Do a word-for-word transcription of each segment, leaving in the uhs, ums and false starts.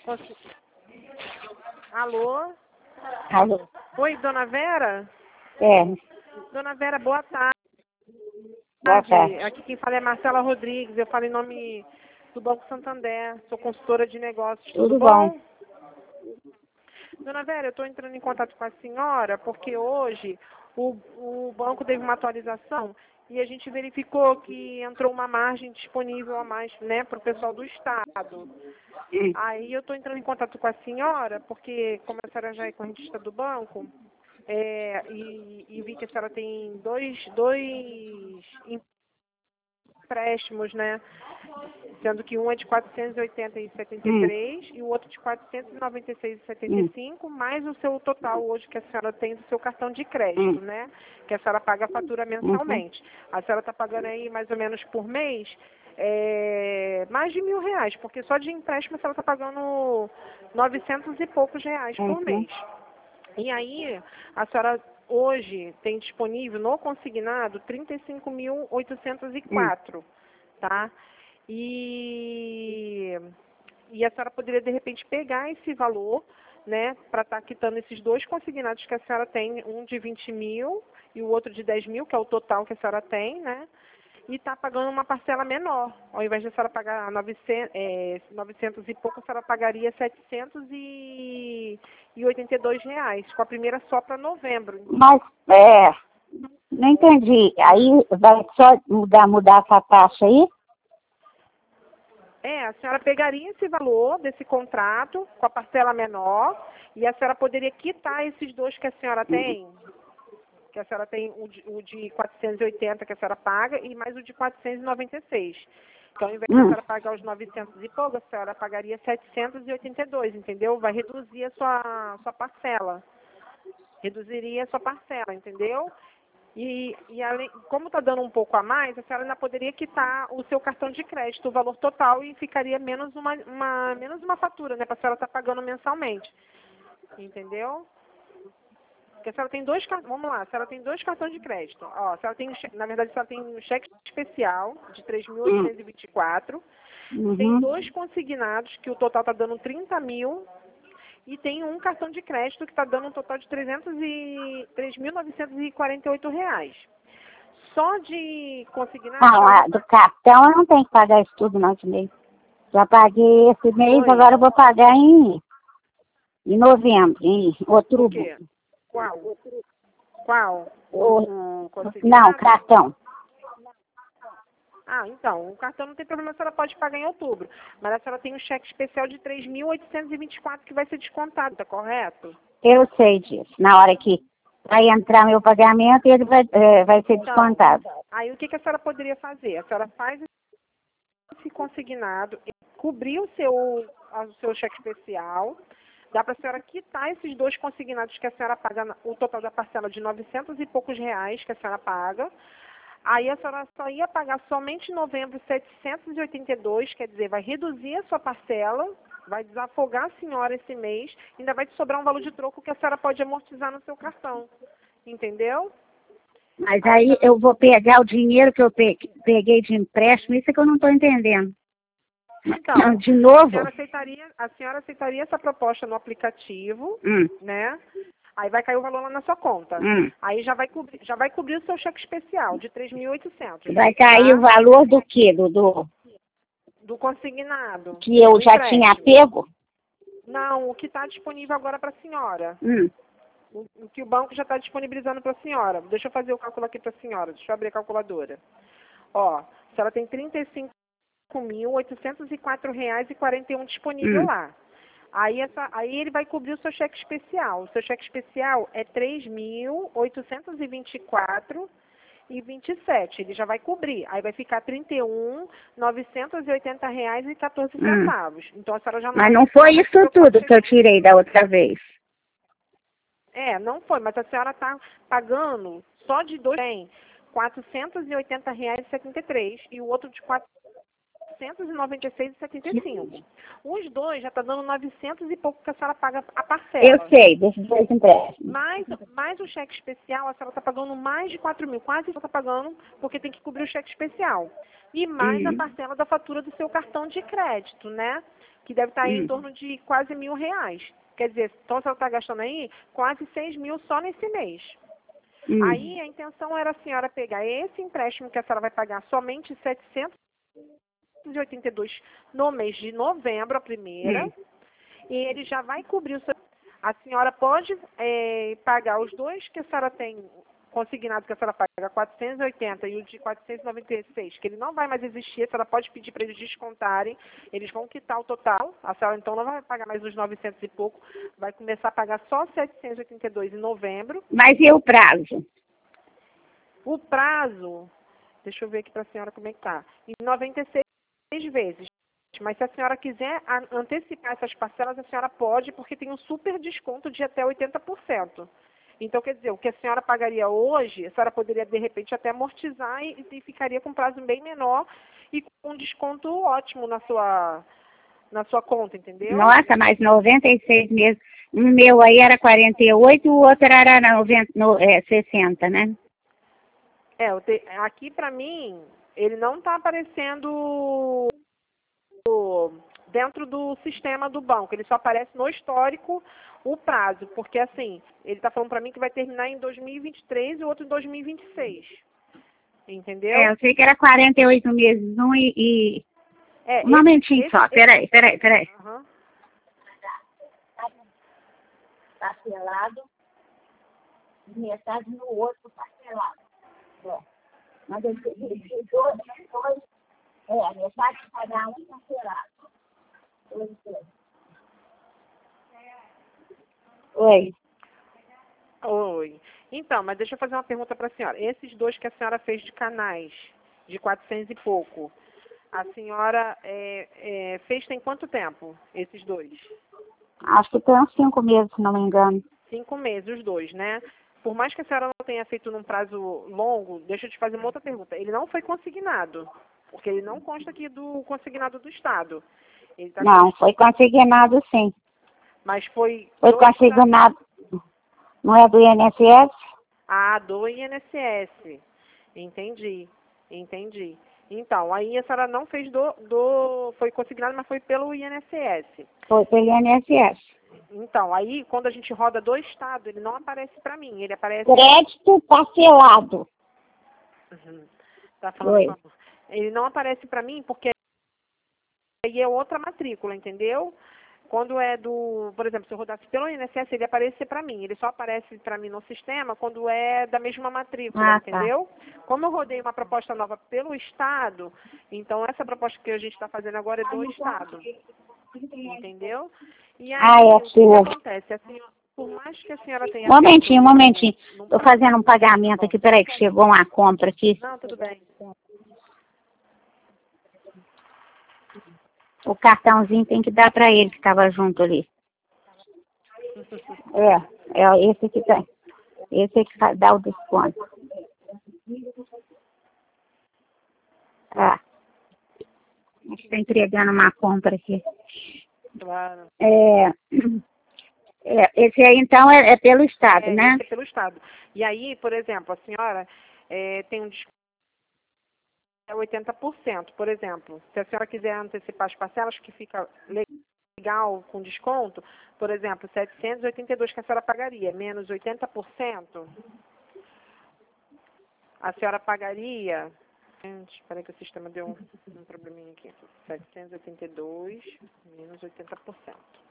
Consi- Alô? Alô? Oi, dona Vera? É, Dona Vera, boa tarde. boa tarde. Aqui quem fala é Marcela Rodrigues, eu falo em nome do Banco Santander, sou consultora de negócios, tudo, Tudo bom? bom. Dona Vera, eu estou entrando em contato com a senhora porque hoje o, o banco teve uma atualização e a gente verificou que entrou uma margem disponível a mais, né, para o pessoal do Estado. Hum. Aí eu estou entrando em contato com a senhora porque, como a senhora já é correntista do banco, é, e, e vi que a senhora tem dois, dois empréstimos, né? Sendo que um é de quatrocentos e oitenta e setenta e três e o outro de quatrocentos e noventa e seis e setenta e cinco, mais o seu total hoje que a senhora tem do seu cartão de crédito, Hum. né? Que a senhora paga a fatura Uhum. mensalmente. A senhora está pagando aí mais ou menos por mês é, mais de mil reais, porque só de empréstimo a senhora está pagando novecentos e poucos reais por Uhum. mês. E aí, a senhora hoje tem disponível no consignado trinta e cinco mil oitocentos e quatro, tá? E, e a senhora poderia, de repente, pegar esse valor, né, para estar quitando esses dois consignados que a senhora tem, um de vinte mil e o outro de dez mil, que é o total que a senhora tem, né? E está pagando uma parcela menor. Ao invés de a senhora pagar novecentos, é, novecentos e pouco, a senhora pagaria setecentos e oitenta e dois reais, com a primeira só para novembro. Mas, é, não entendi. Aí vai só mudar, mudar essa taxa aí? É, a senhora pegaria esse valor desse contrato com a parcela menor e a senhora poderia quitar esses dois que a senhora tem, que a senhora tem o de, o de quatrocentos e oitenta que a senhora paga e mais o de quatrocentos e noventa e seis. Então, ao invés de a Hum. senhora pagar os novecentos e pouco, a senhora pagaria setecentos e oitenta e dois, entendeu? Vai reduzir a sua, sua parcela. Reduziria a sua parcela, entendeu? E, e além, como está dando um pouco a mais, a senhora ainda poderia quitar o seu cartão de crédito, o valor total, e ficaria menos uma, uma, menos uma fatura, né? Para a senhora estar pagando mensalmente. Entendeu? Porque a senhora tem dois cartões, vamos lá, a senhora tem dois cartões de crédito. Ó, a senhora tem, um che- na verdade, a senhora tem um cheque especial de três mil Hum. oitocentos e vinte e quatro. Tem Uhum. dois consignados, que o total está dando trinta mil. E tem um cartão de crédito que está dando um total de trezentos e três mil novecentos e quarenta e oito reais. Só de consignado, a Não, senhora a, já do tá... cartão eu não tenho que pagar isso tudo não esse mês. Já paguei esse mês, Oi, agora eu vou pagar em, em novembro, em o outubro. quê? Qual? Qual? O, O, o não, consignado? cartão. Ah, então, o cartão não tem problema, a senhora pode pagar em outubro. Mas a senhora tem um cheque especial de três mil oitocentos e vinte e quatro que vai ser descontado, tá correto? Eu sei disso. Na hora que vai entrar meu pagamento, ele vai, é, vai ser Então, descontado. aí o que, que a senhora poderia fazer? A senhora faz esse consignado, cobrir o seu, o seu cheque especial, dá para a senhora quitar esses dois consignados que a senhora paga, o total da parcela de novecentos e poucos reais que a senhora paga. Aí a senhora só ia pagar somente em novembro setecentos e oitenta e dois, quer dizer, vai reduzir a sua parcela, vai desafogar a senhora esse mês, ainda vai te sobrar um valor de troco que a senhora pode amortizar no seu cartão. Entendeu? Mas Aí a aí senhora eu vou pegar o dinheiro que eu pe- peguei de empréstimo, isso é que eu não estou entendendo. Então, De a novo? senhora aceitaria, a senhora aceitaria essa proposta no aplicativo, Hum, né? Aí vai cair o valor lá na sua conta. hum. Aí já vai cobrir, já vai cobrir o seu cheque especial de três mil e oitocentos, Vai cair o tá? valor do quê? Do, do Do consignado, que eu do já tinha empréstimo. pego? Não, o que está disponível agora para a senhora. Hum. O, o que o banco já está disponibilizando para a senhora. Deixa eu fazer o cálculo aqui para a senhora. Deixa eu abrir a calculadora. Ó, a senhora tem trinta e cinco mil oitocentos e quatro reais e quarenta e um disponível Hum. lá. Aí, essa, aí ele vai cobrir o seu cheque especial. O seu cheque especial é três mil oitocentos e vinte e quatro e vinte e sete. Ele já vai cobrir. Aí vai ficar trinta e um mil novecentos e oitenta reais e quatorze Hum. centavos. Então a senhora já não Mas vai não precisar foi mais se isso preocupar com tudo que eu esse... tirei da outra vez. É, não foi, mas a senhora está pagando só de dois bem quatrocentos e oitenta reais e setenta e três e o outro de quatrocentos e noventa e seis reais e setenta e cinco centavos. Os dois já está dando novecentos e pouco que a senhora paga a parcela. Eu sei, desses dois empréstimos. Mais, mais o cheque especial, a senhora está pagando mais de quatro mil, quase está pagando, porque tem que cobrir o cheque especial. E mais Uhum. a parcela da fatura do seu cartão de crédito, né? Que deve estar aí em Uhum. torno de quase mil reais. Quer dizer, então a senhora está gastando aí quase seis mil só nesse mês. Uhum. Aí a intenção era a senhora pegar esse empréstimo que a senhora vai pagar somente setecentos e oitenta e dois no mês de novembro, a primeira, Uhum. e ele já vai cobrir o seu... A senhora pode é, pagar os dois que a senhora tem consignado, que a senhora paga quatrocentos e oitenta e o de quatrocentos e noventa e seis, que ele não vai mais existir, a senhora pode pedir para eles descontarem, eles vão quitar o total, a senhora então não vai pagar mais os novecentos e pouco, vai começar a pagar só setecentos e oitenta e dois em novembro. Mas e o prazo? O prazo, deixa eu ver aqui para a senhora como é que está, em noventa e seis vezes. Mas se a senhora quiser antecipar essas parcelas, a senhora pode, porque tem um super desconto de até oitenta por cento. Então, quer dizer, o que a senhora pagaria hoje, a senhora poderia, de repente, até amortizar e, e ficaria com um prazo bem menor e com um desconto ótimo na sua, na sua conta, entendeu? Nossa, mas noventa e seis meses. O meu aí era quarenta e oito, o outro era noventa, no, é, sessenta, né? É, eu te, aqui para mim, ele não está aparecendo dentro do sistema do banco, ele só aparece no histórico o prazo, porque assim, ele está falando para mim que vai terminar em dois mil e vinte e três e o outro em dois mil e vinte e seis, entendeu? É, eu sei que era quarenta e oito meses um e... e... É, Um momentinho esse, só, esse, peraí, peraí, peraí. uhum. Parcelado, metade no outro parcelado. É. Mas eu dividi dois, dois, é, metade cada um parcelado. Oi. Oi. Então, mas deixa eu fazer uma pergunta para a senhora. Esses dois que a senhora fez de canais, de quatrocentos e pouco, a senhora é, é, fez tem quanto tempo, esses dois? Acho que tem uns cinco meses, se não me engano. Cinco meses, os dois, né? Por mais que a senhora não tenha feito num prazo longo, deixa eu te fazer uma outra pergunta. Ele não foi consignado, porque ele não consta aqui do consignado do Estado. Ele tá Não, const... foi consignado sim. Mas foi... Foi do Estado... consignado, não é do I N S S? Ah, do I N S S. Entendi, entendi. Então, aí a senhora não fez do... do... Foi consignado, mas foi pelo I N S S. Foi pelo I N S S. Então, aí quando a gente roda do Estado, ele não aparece para mim, ele aparece... Crédito parcelado. Uhum. Tá falando Oi. com a... Ele não aparece para mim porque aí é outra matrícula, entendeu? Quando é do, por exemplo, se eu rodasse pelo I N S S, ele aparece para mim. Ele só aparece para mim no sistema quando é da mesma matrícula, Ah, tá. entendeu? Como eu rodei uma proposta nova pelo Estado, então essa proposta que a gente está fazendo agora é do Estado, entendeu? E aí, Ah, é o que, que sua. acontece? A senhora, por mais que a senhora tenha Momentinho, feito momentinho. num Estou prazo- fazendo um Tá pagamento bom. aqui. Peraí, que chegou uma compra aqui. Não, tudo bem. O cartãozinho tem que dar para ele que estava junto ali. É, é esse que tem. Esse é que vai dar o desconto. Ah, a gente está entregando uma compra aqui. Claro. É, é, esse aí, então, é, é pelo Estado, É, né? esse é pelo Estado. E aí, por exemplo, a senhora é, tem um desconto de oitenta por cento, por exemplo. Se a senhora quiser antecipar as parcelas, que fica legal com desconto, por exemplo, setecentos e oitenta e dois que a senhora pagaria, menos oitenta por cento, a senhora pagaria... Gente, espera que o sistema deu um, um probleminha aqui. setecentos e oitenta e dois menos oitenta por cento.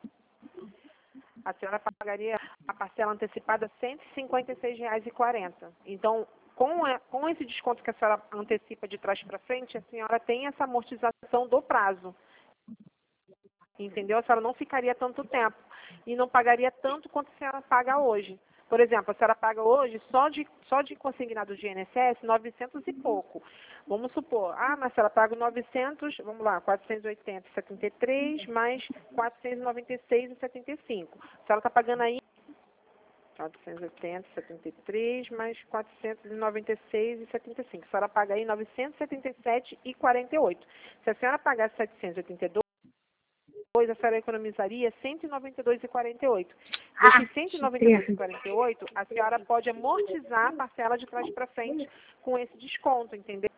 A senhora pagaria a parcela antecipada cento e cinquenta e seis reais e quarenta centavos. Então, com, a, com esse desconto que a senhora antecipa de trás para frente, a senhora tem essa amortização do prazo. Entendeu? A senhora não ficaria tanto tempo e não pagaria tanto quanto a senhora paga hoje. Por exemplo, a senhora paga hoje só de, só de consignado de I N S S novecentos e pouco. Vamos supor, ah, mas a senhora paga novecentos, vamos lá, quatrocentos e oitenta e setenta e três mais quatrocentos e noventa e seis e setenta e cinco. A senhora está pagando aí, a quatrocentos e oitenta e setenta e três mais quatrocentos e noventa e seis e setenta e cinco. A senhora paga aí novecentos e setenta e sete e quarenta e oito. Se a senhora pagasse setecentos e oitenta e dois, a senhora economizaria cento e noventa e dois e quarenta e oito. Desses cento e noventa e dois e quarenta e oito, a senhora pode amortizar a parcela de trás para frente com esse desconto, entendeu?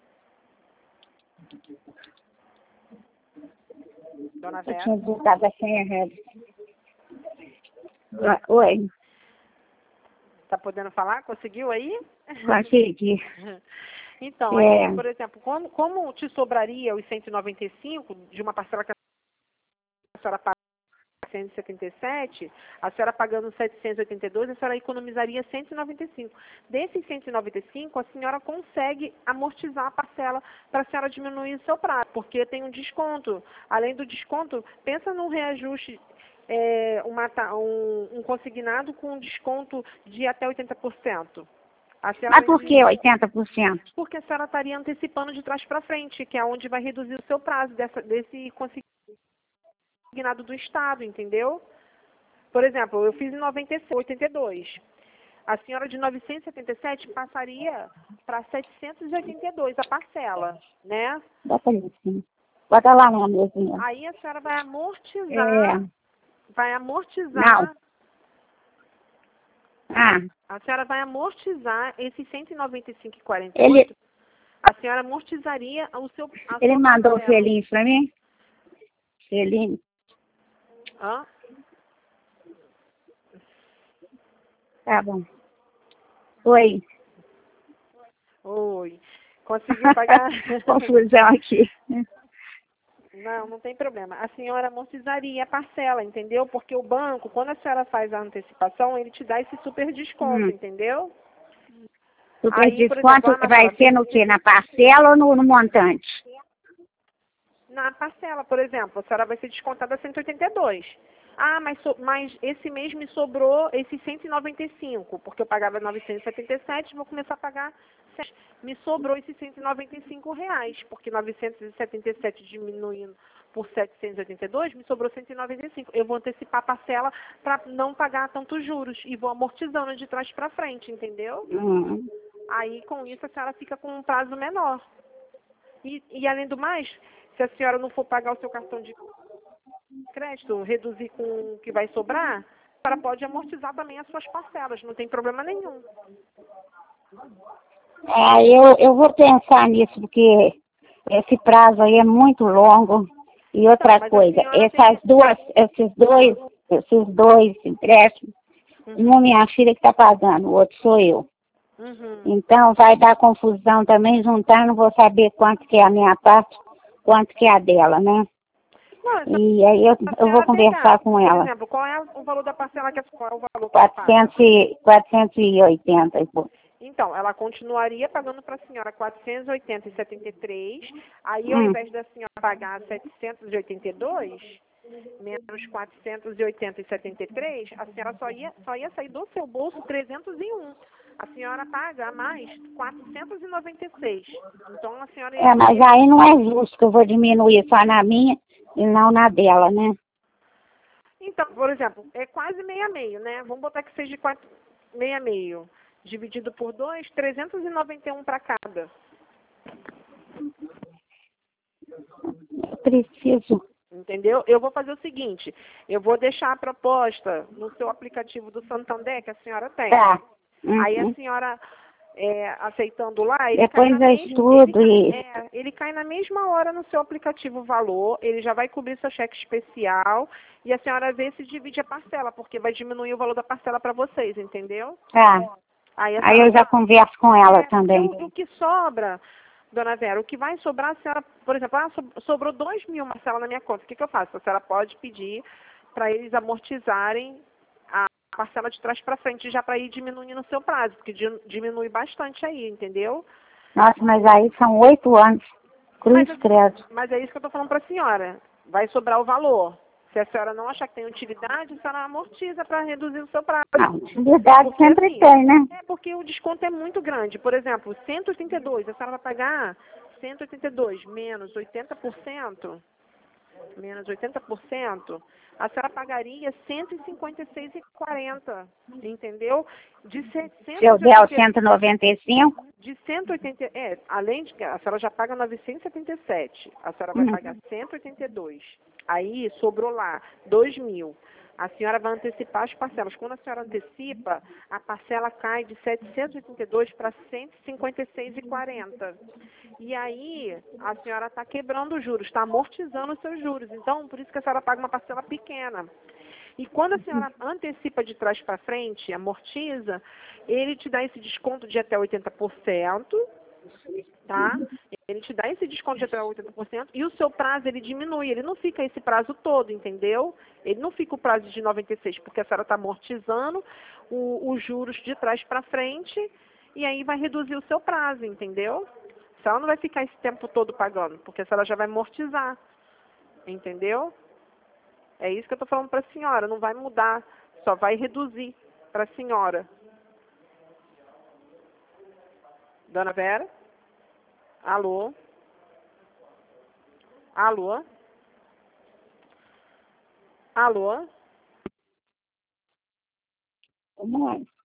Dona Eu Vera? tinha voltado a senha errada. Oi, Tá podendo falar? Conseguiu aí? consegui. Então, É. aí, por exemplo, como, como te sobraria os cento e noventa e cinco de uma parcela que a senhora paga cento e setenta e sete, a senhora pagando setecentos e oitenta e dois, a senhora economizaria cento e noventa e cinco. Desses cento e noventa e cinco, a senhora consegue amortizar a parcela para a senhora diminuir o seu prazo, porque tem um desconto. Além do desconto, pensa num reajuste, é, uma, um, um consignado com um desconto de até oitenta por cento. A senhora Mas por que oitenta por cento? Porque a senhora estaria antecipando de trás para frente, que é onde vai reduzir o seu prazo dessa, desse consignado do Estado, entendeu? Por exemplo, eu fiz em noventa e seis, oitenta e dois. A senhora de novecentos e setenta e sete passaria para setecentos e oitenta e dois a parcela, né? Bota ali, sim. Bota lá na mesinha. Aí a senhora vai amortizar, É. vai amortizar. Não. Ah, A senhora vai amortizar esses cento e noventa e cinco e quarenta e ele, oito. A senhora amortizaria o seu a ele sua mandou o parcela. selinho pra mim? Selinho. Hã? Tá bom. Oi. Oi. Conseguiu pagar? Confusão aqui. Não, não tem problema. A senhora amortizaria a parcela, entendeu? Porque o banco, quando a senhora faz a antecipação, ele te dá esse super desconto, Hum. entendeu? Super Aí, por desconto exemplo, ah, vai Marcela, ser no quê? Na parcela ou no, no montante? na parcela, por exemplo, a senhora vai ser descontada cento e oitenta e dois. Ah, mas, so, mas esse mês me sobrou esses cento e noventa e cinco, porque eu pagava novecentos e setenta e sete, vou começar a pagar sete. Me sobrou esses cento e noventa e cinco reais, porque novecentos e setenta e sete diminuindo por setecentos e oitenta e dois, me sobrou cento e noventa e cinco. Eu vou antecipar a parcela para não pagar tantos juros e vou amortizando de trás para frente, entendeu? Hum. Aí, com isso, a senhora fica com um prazo menor. E, e além do mais, se a senhora não for pagar o seu cartão de crédito, reduzir com o que vai sobrar, a senhora pode amortizar também as suas parcelas, não tem problema nenhum. É, eu, eu vou pensar nisso, porque esse prazo aí é muito longo. E outra Então, coisa, essas tem... duas, esses dois, esses dois empréstimos, Uhum. uma minha filha que está pagando, o outro sou eu. Uhum. Então vai dar confusão também, juntar, não vou saber quanto que é a minha parte, quanto que é a dela, né? Não, E aí eu, eu vou conversar com por ela. exemplo, qual é o valor da parcela que a, qual é o valor que ela paga? quatrocentos, e- quatrocentos e oitenta e pouco. Então, ela continuaria pagando para a senhora quatrocentos e oitenta e setenta e três, aí ao Hum. invés da senhora pagar setecentos e oitenta e dois, menos quatrocentos e oitenta e setenta e três, a senhora só ia, só ia sair do seu bolso trezentos e um. A senhora paga a mais quatrocentos e noventa e seis. Então, a senhora ia É, mas ter... aí não é justo que eu vou diminuir só na minha e não na dela, né? Então, por exemplo, é quase meio a meio, né? Vamos botar que seja quatro, meio a meio. Dividido por dois, trezentos e noventa e um para cada. Eu preciso. Entendeu? Eu vou fazer o seguinte, eu vou deixar a proposta no seu aplicativo do Santander que a senhora tem. Tá. Aí a Uhum. senhora, é, aceitando lá, ele Depois cai na eu mesma, estudo ele, e... cai, é, ele cai na mesma hora no seu aplicativo o valor, ele já vai cobrir seu cheque especial e a senhora vê se divide a parcela, porque vai diminuir o valor da parcela para vocês, entendeu? Tá. Aí, a Aí senhora eu já converso com ela é, também. o, o que sobra, dona Vera, o que vai sobrar, a senhora, por exemplo, ah, so- sobrou dois mil, Marcela, na minha conta. O que, que eu faço? A senhora pode pedir para eles amortizarem a parcela de trás para frente, já para ir diminuindo o seu prazo, porque di- diminui bastante aí, entendeu? Nossa, mas aí são oito anos. Cruz Mas, credo. mas é isso que eu estou falando para a senhora. Vai sobrar o valor. Se a senhora não achar que tem utilidade, a senhora amortiza para reduzir o seu prazo. Não, utilidade Porque, sempre assim, tem, né? É porque o desconto é muito grande. Por exemplo, cento e oitenta e dois, a senhora vai pagar cento e oitenta e dois menos oitenta por cento, menos oitenta por cento, a senhora pagaria cento e cinquenta e seis reais e quarenta centavos, entendeu? De Se eu der os cento e noventa e cinco? De cento e oitenta, é, além de que a senhora já paga novecentos e setenta e sete, a senhora vai Uhum. pagar cento e oitenta e dois. Aí sobrou lá dois mil. A senhora vai antecipar as parcelas. Quando a senhora antecipa, a parcela cai de setecentos e oitenta e dois para cento e cinquenta e seis reais e quarenta centavos. E aí a senhora está quebrando os juros, está amortizando os seus juros. Então, por isso que a senhora paga uma parcela pequena. E quando a senhora antecipa de trás para frente, amortiza, ele te dá esse desconto de até oitenta por cento, tá? Ele te dá esse desconto de até oitenta por cento e o seu prazo ele diminui, ele não fica esse prazo todo, entendeu? Ele não fica o prazo de noventa e seis, porque a senhora está amortizando o- os juros de trás para frente e aí vai reduzir o seu prazo, entendeu? A senhora não vai ficar esse tempo todo pagando, porque a senhora já vai amortizar, entendeu? É isso que eu estou falando para a senhora, não vai mudar, só vai reduzir para a senhora. Dona Vera? Alô? Alô? Alô? Como é?